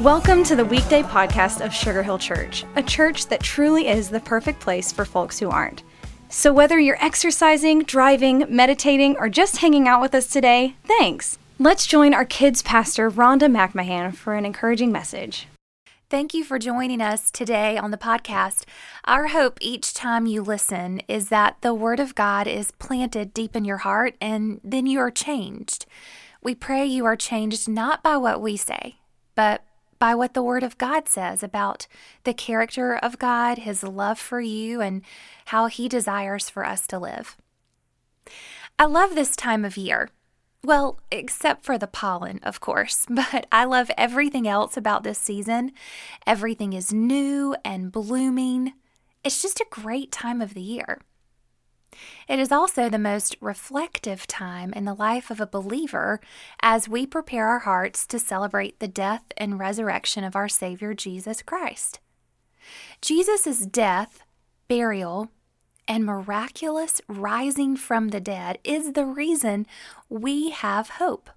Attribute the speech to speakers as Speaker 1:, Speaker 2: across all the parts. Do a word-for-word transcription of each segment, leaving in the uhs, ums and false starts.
Speaker 1: Welcome to the weekday podcast of Sugar Hill Church, a church that truly is the perfect place for folks who aren't. So whether you're exercising, driving, meditating, or just hanging out with us today, thanks. Let's join our kids' pastor, Rhonda McMahon, for an encouraging message.
Speaker 2: Thank you for joining us today on the podcast. Our hope each time you listen is that the Word of God is planted deep in your heart and then you are changed. We pray you are changed not by what we say, but by what the Word of God says about the character of God, His love for you, and how He desires for us to live. I love this time of year. Well, except for the pollen, of course, but I love everything else about this season. Everything is new and blooming. It's just a great time of the year. It is also the most reflective time in the life of a believer as we prepare our hearts to celebrate the death and resurrection of our Savior, Jesus Christ. Jesus' death, burial, and miraculous rising from the dead is the reason we have hope.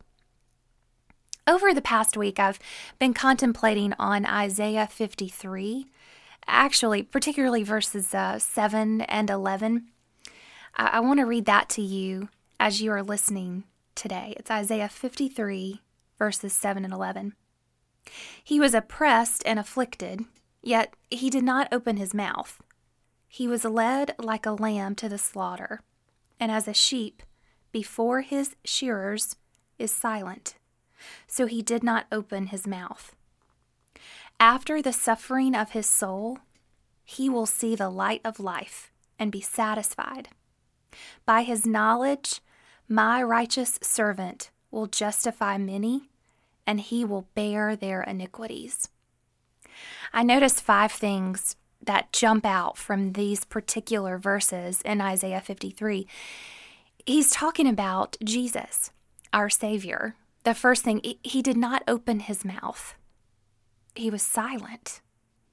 Speaker 2: Over the past week, I've been contemplating on Isaiah fifty-three, actually, particularly verses uh, seven and eleven. I, I want to read that to you as you are listening today. It's Isaiah fifty-three, verses seven and eleven. He was oppressed and afflicted, yet he did not open his mouth. He was led like a lamb to the slaughter, and as a sheep before his shearers is silent, so he did not open his mouth. After the suffering of his soul, he will see the light of life and be satisfied. By his knowledge, my righteous servant will justify many, and he will bear their iniquities. I noticed five things that jump out from these particular verses in Isaiah fifty-three. He's talking about Jesus, our Savior. The first thing, he did not open his mouth. He was silent.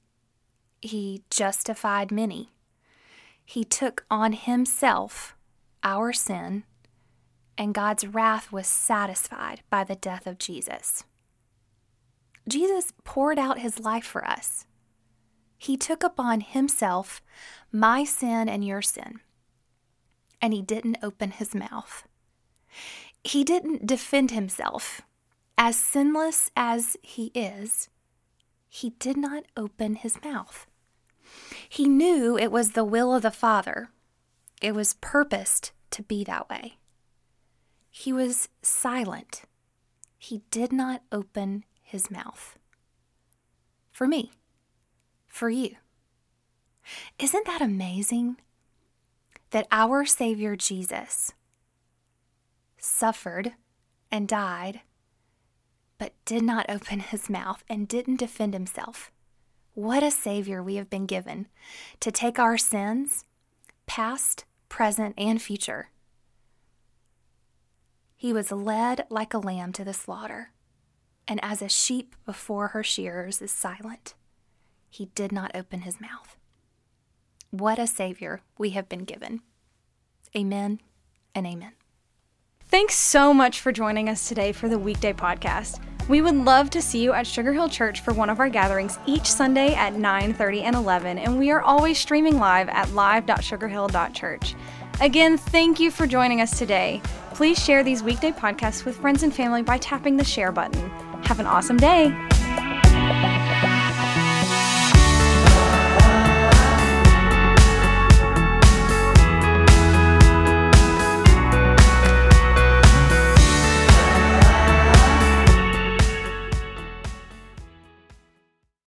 Speaker 2: He justified many. He took on himself our sin, and God's wrath was satisfied by the death of Jesus. Jesus poured out his life for us. He took upon himself my sin and your sin, and he didn't open his mouth. He didn't defend himself. As sinless as he is, he did not open his mouth. He knew it was the will of the Father. It was purposed to be that way. He was silent. He did not open his mouth. For me. For you. Isn't that amazing? That our Savior Jesus suffered and died, but did not open his mouth and didn't defend himself. What a Savior we have been given to take our sins, past, present, and future. He was led like a lamb to the slaughter, and as a sheep before her shearers is silent, he did not open his mouth. What a Savior we have been given. Amen and amen.
Speaker 1: Thanks so much for joining us today for the weekday podcast. We would love to see you at Sugar Hill Church for one of our gatherings each Sunday at nine thirty and eleven, and we are always streaming live at live dot sugar hill dot church. Again, thank you for joining us today. Please share these weekday podcasts with friends and family by tapping the share button. Have an awesome day.